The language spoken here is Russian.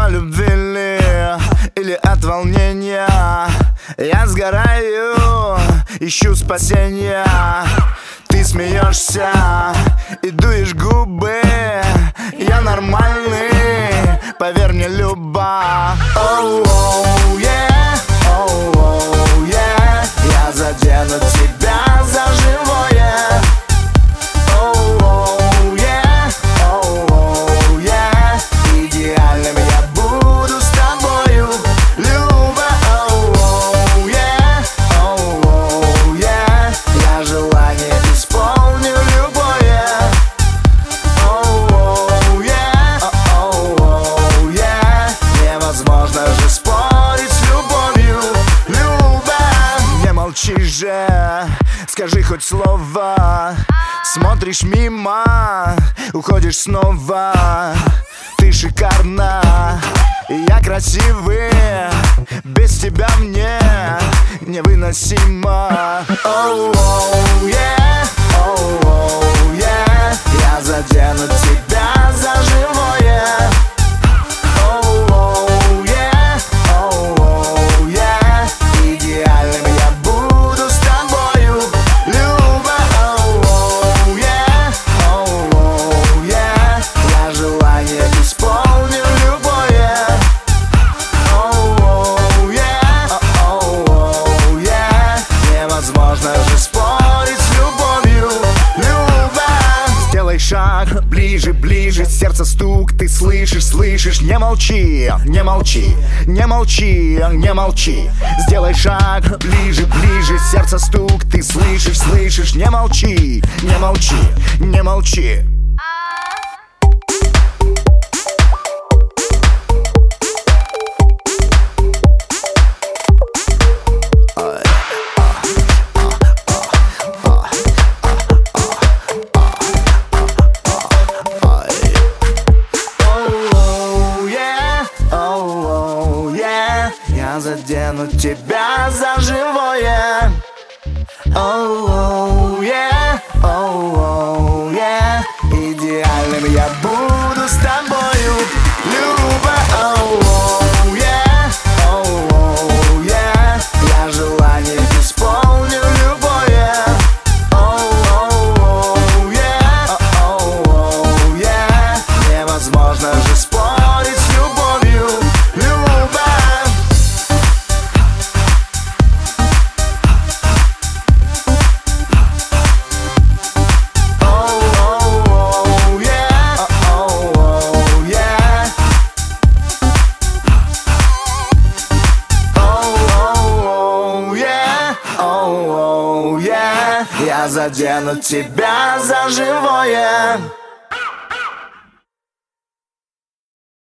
любви ли или от волнения? Я сгораю, ищу спасения. Ты смеешься и дуешь губы. Я нормальный, поверь мне, Люба. Оу, yeah, оу, yeah. Я задену тебя за живое. Оу, yeah, оу, yeah. Идеальным я буду с тобою, Люба. Оу, yeah, оу, yeah. Я желание исполню любое. Оу, yeah, оу, yeah. Невозможно же спорить с любовью, Люба. Не молчи же, скажи хоть слово. Смотришь мимо, уходишь снова. Ты шикарна, и я красивый. Без тебя мне невыносимо. Оу, yeah, оу, yeah. Я задену тебя за живое. Оу, yeah, оу, yeah. Идеальным я буду с тобою, Люба. Оу, yeah, оу, yeah. Я желание исполню любое. Оу, yeah, оу, yeah. Невозможно же спорить с любовью, Люба. Сделай шаг ближе, ближе, сердце стук, ты слышишь, слышишь. Не молчи, не молчи, не молчи, не молчи. Сделай шаг ближе, ближе, сердце стук, ты слышишь, слышишь. Не молчи, не молчи, не молчи. Я задену тебя за живое. Оу, yeah, оу, yeah. Идеальным я буду с тобою, Люба. Оу, yeah, оу, yeah. Я желание исполню любое. Оу, yeah, оу, yeah. Невозможно же спорить с любовью, Люба. Я задену тебя за живое.